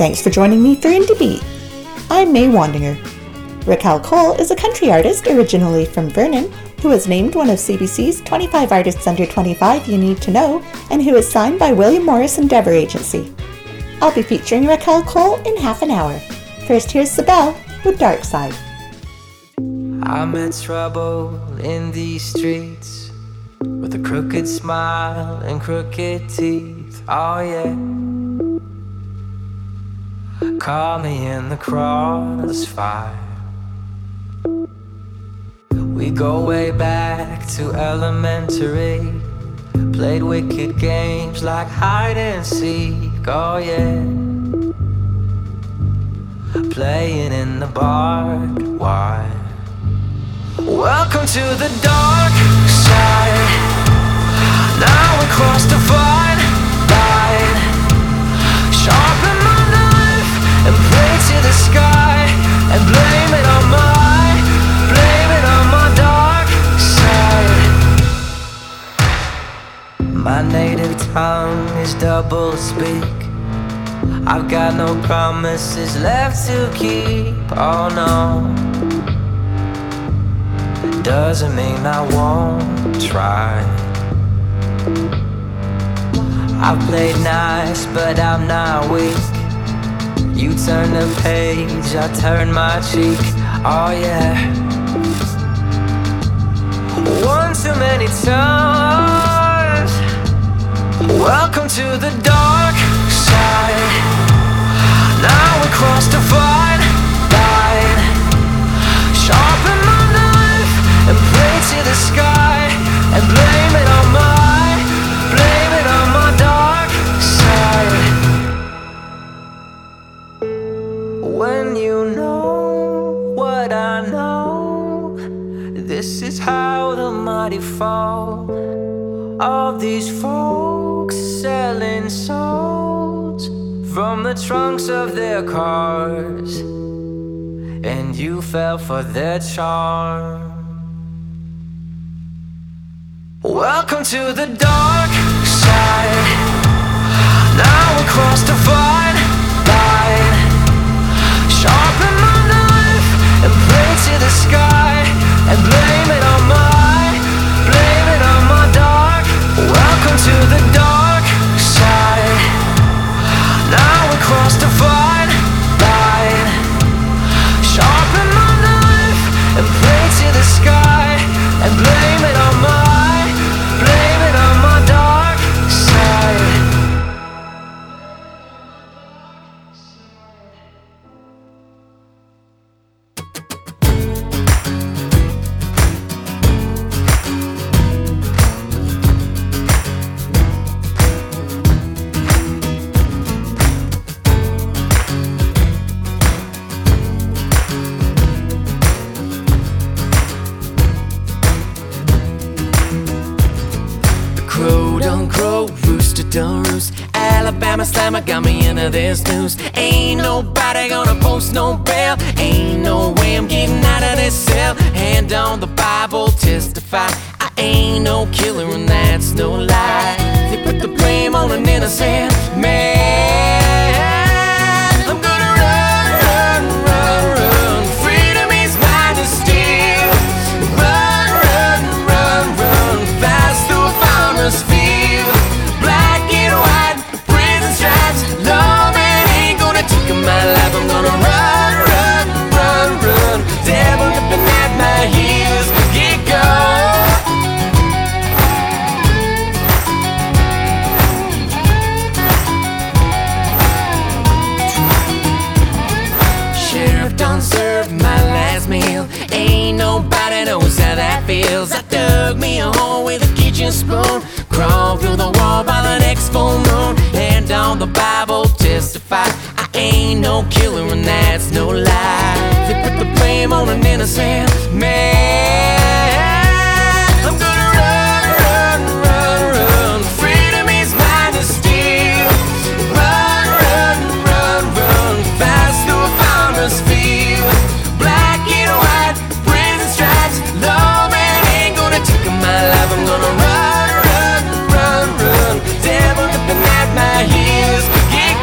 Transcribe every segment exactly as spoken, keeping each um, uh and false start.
Thanks for joining me for Indie Beat. I'm May Wandinger. Raquel Cole is a country artist originally from Vernon who was named one of C B C's twenty-five Artists Under twenty-five You Need to Know and who is signed by William Morris Endeavour Agency. I'll be featuring Raquel Cole in half an hour. First, here's Sibel with Dark Side. I met trouble in these streets with a crooked smile and crooked teeth. Oh yeah. Call me in the crossfire. We go way back to elementary. Played wicked games like hide and seek. Oh yeah. Playing in the barbed wire. Welcome to the dark side. Now we cross the fine line. Sharpen my knife and pray to the sky and blame it on my, blame it on my dark side. My native tongue is double speak. I've got no promises left to keep. Oh no. Doesn't mean I won't try. I've played nice, but I'm not weak. You turn the page, I turn my cheek. Oh yeah. One too many times. Welcome to the dark side. Now we cross the fine line. Sharpen my knife and pray to the sky and blame it on my, blame it on my dark side. When you know what I know, this is how the mighty fall. All these folks selling souls from the trunks of their cars, and you fell for their charm. Welcome to the dark side. Now we cross the fine line. Sharpen my knife and pray to the sky and blame it on my, blame it on my dark. Welcome to the dark side. Now we cross the fine line. Sharpen my knife and pray to the sky and blame it on my, blame it on my dark side. Don't roost. Alabama slammer got me into this news. Ain't nobody gonna post no bail. Ain't no way I'm getting out of this cell. Hand on the Bible, testify. I ain't no killer and that's no lie. They put the blame on an innocent man. I'm gonna run, run, run, run. Freedom is mine to steal. Run, run, run, run. Fast through a farmer's field. Black and white, prison stripes. No man ain't gonna take my life. I'm gonna run, run, run, run. Devil nipping at my heels. Get go. Sheriff done served my last meal. Ain't nobody knows how that feels. I dug me a hole with a kitchen spoon. Crawl through the wall by the next full moon. Hand on the Bible, testify. I ain't no killer and that's no lie. They put the blame on an innocent man. I'm gonna run, run, run, run. Freedom is mine to steal. Run, run, run, run. Fast through a farmer's field. Black and white, prison stripes. No man ain't gonna take my life. I'm gonna run, run, run, run. Devil nipping at my heels. Get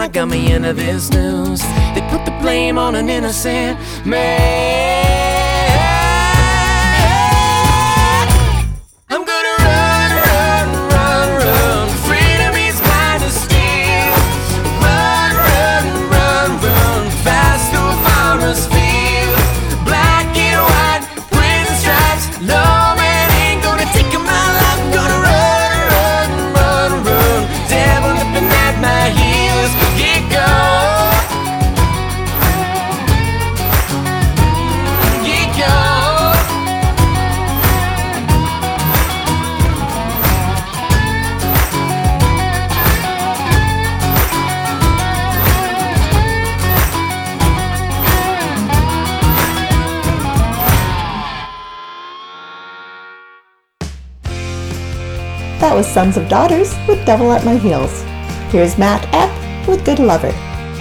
slammer got me into this news. They put the blame on an innocent man. I'm gonna run, run, run, run. Freedom is mine to steal. Run, run, run, run. Fast through a farmer's field. Black and white, prison stripes. No man ain't gonna take my life. I'm gonna run, run, run, run. Devil nipping at my heels. Get gone. Get gone. That was Sons of Daughters with Devil at My Heels. Here's Matt Epp with Good Lover.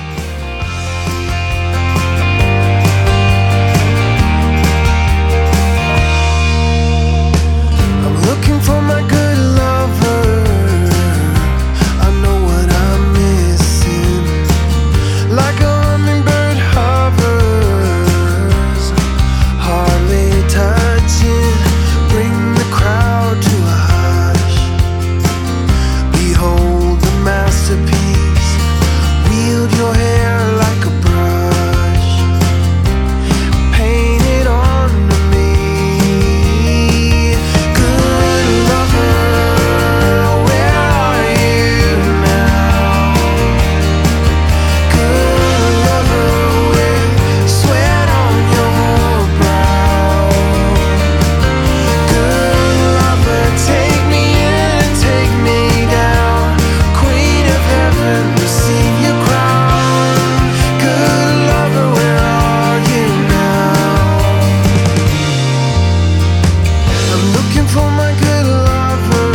I'm looking for my good lover. I know what I'm missing. Like a hummingbird hovers, hardly touching. Bring the crowd to a hush. Behold the masterpiece. Wield your hair like a brush. Paint it onto me. Good lover, where are you now? Good lover with sweat on your brow. Good lover, take me in, take me down. Queen of heaven, receive your crown. Good lover, where are you now? I'm looking for my good lover.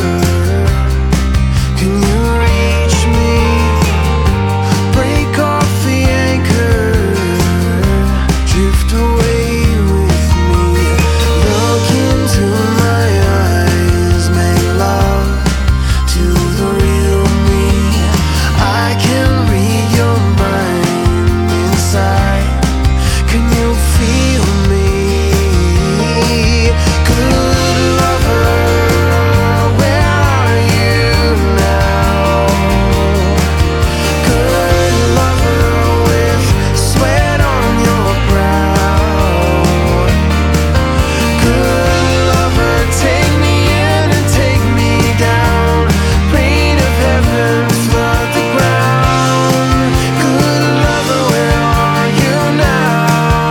Can you reach me? Break off the anchor. Drift away with me. Look into my eyes. Make love to the real me. I can read your mind inside. Can you feel me? Good lover, where are you now? Good lover with sweat on your brow. Good lover, take me in and take me down. Rain of heaven, flood the ground. Good lover, where are you now?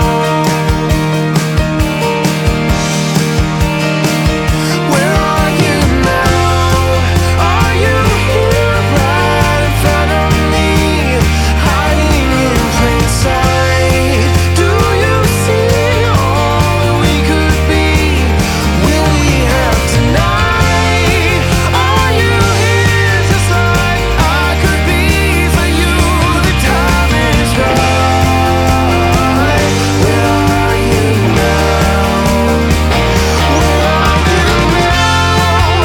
Where are you now? Are you here right in front of me? Hiding in plain sight. Do you see all that we could be? Will we have tonight? Are you here just like I could be for you? The time is right. Where are you now? Where are you now?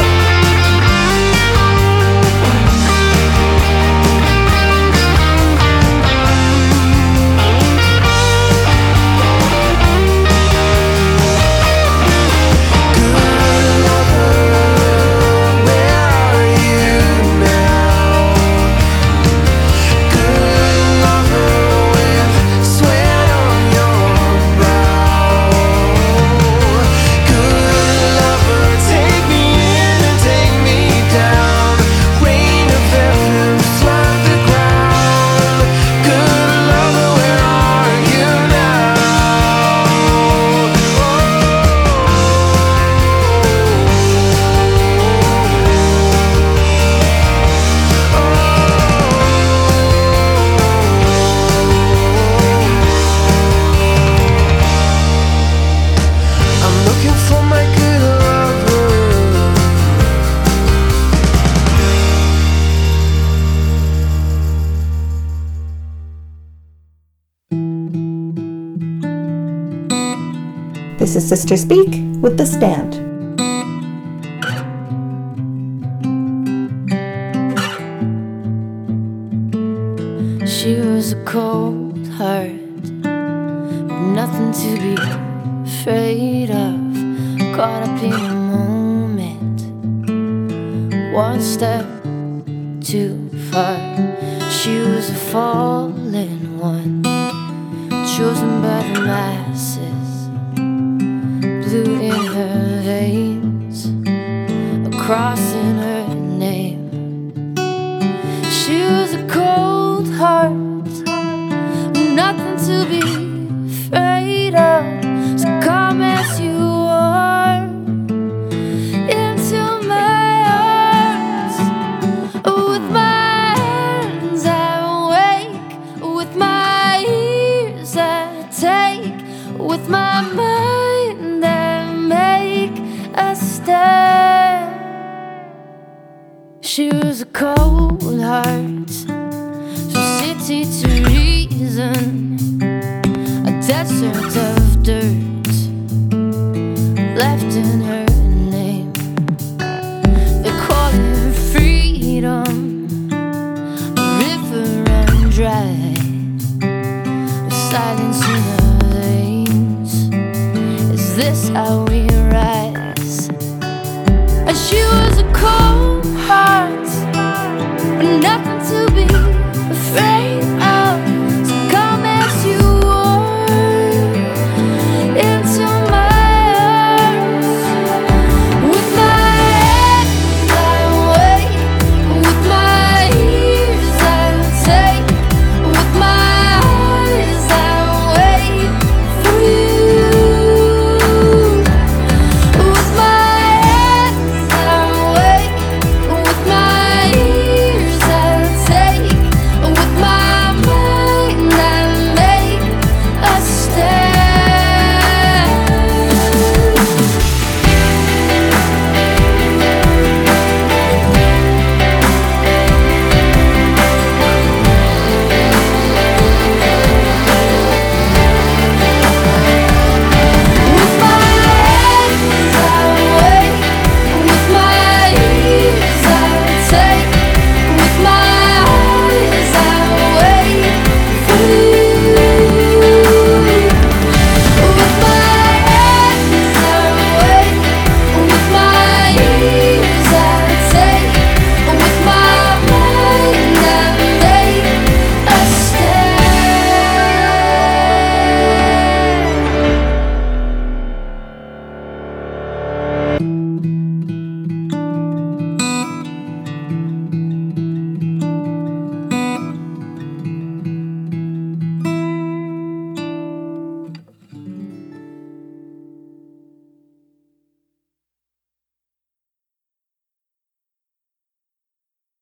Good lover, where are you now? Good lover with sweat on your brow. Good lover, take me in and take me down. Rain of heaven, flood the ground. Good lover, where are you now? I'm looking for my good lover. This is Sister Speak with The Stand. be afraid of. Caught up in a moment, one step too far. She was a fallen one, chosen by the masses. Blue in her veins, a cross in her name. She was a cold heart, nothing to be afraid of. So come as you are into my arms. With my hands I wake, with my ears I take, with my mind I make a stand. She was a cold heart, from city to reason, a desert of dirt left in her name. They call it freedom, a river run dry, with silence in her veins. Is this how we ride?